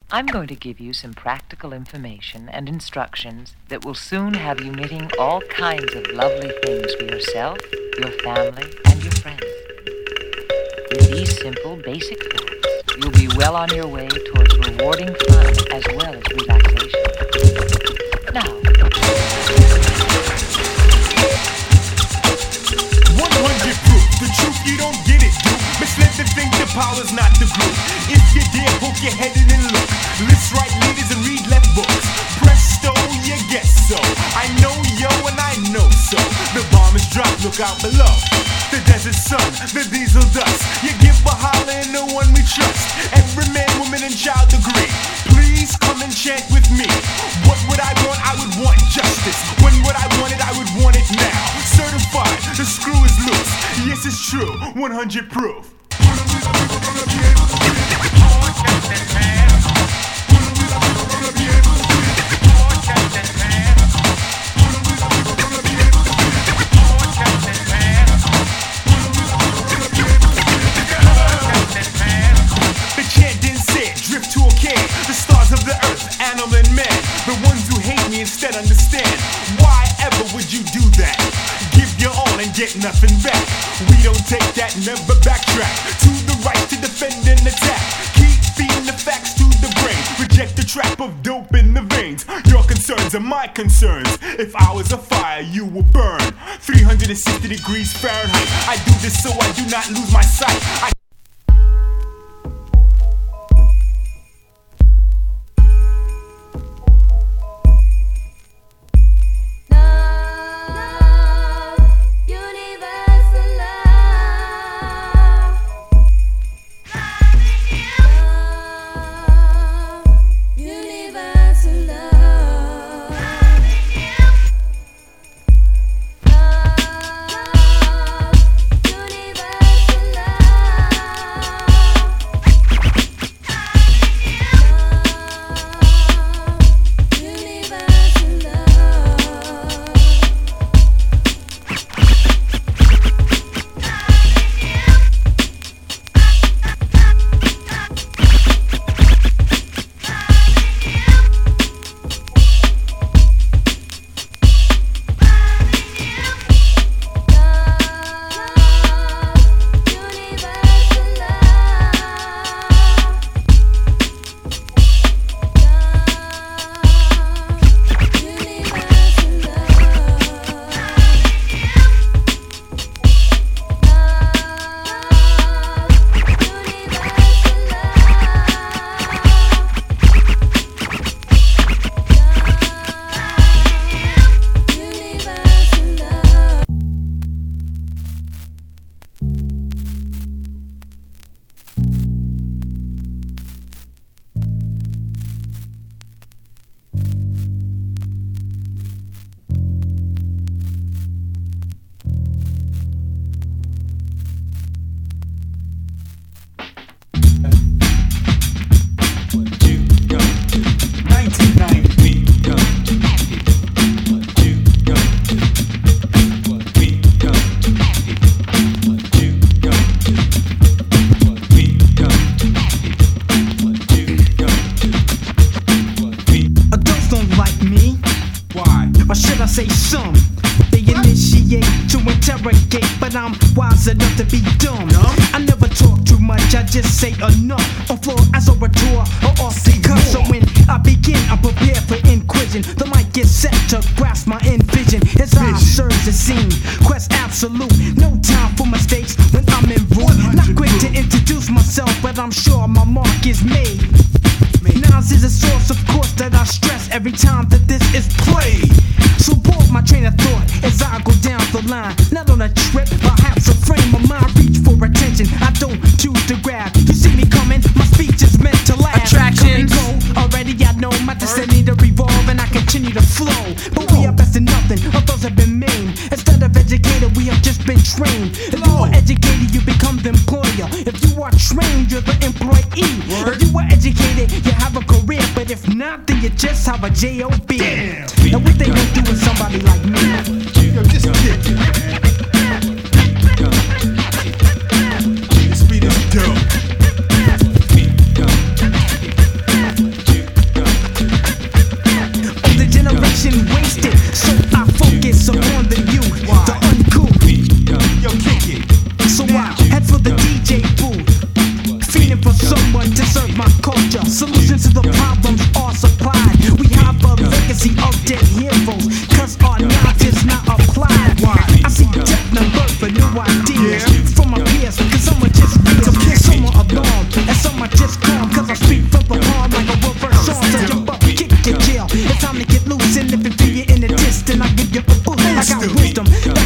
I'm going to give you some practical information and instructions that will soon have you knitting all kinds of lovely things for yourself, your family, and your friends. With these simple, basic facts, you'll be well on your way towards rewarding fun as well as relaxation. Now, 100 proof, the truth you don't get it, dude. Misled to think the power's not the group. If you dare, poke your head in and look. List right leaders and read left books. Presto, you guess so. I know yo and I know so. The bomb is dropped, look out below. The desert sun, the diesel dust. You give a holler and no one we trust. Every man, woman and child agree. Please come and chant with me. What would I want? I would want justice. When would I want it? I would want it now. Certified, the screw is loose. Yes, it's true, 100 proof. The chant didn't say it, drift to a can. The stars of the earth, animal and man. The ones who hate me instead understand. Why ever would you do that? Give your all and get nothing back. We don't take that, never backtrack. To the right to defend and attack. Keep feeding the facts to the brain. Reject the trap of dope in the veins. Your concerns are my concerns. If I was a fire, you will burn. 360 degrees Fahrenheit. I do this so I do not lose my sight. J.O.B. Now what they gonna do with somebody like me? Yo, just kick it, man. This beat is dope. Solutions to the problems are supplied. We have a legacy of dead heroes, cause our knowledge is not applied. I see death and birth for new ideas from my peers, cause some are just real, some are alarmed, and some are just calm, cause I speak from the heart like a reverse song. So jump up, kick your jail. It's time to get loose, and if it feel you in the distance, I give you a boost. I got wisdom.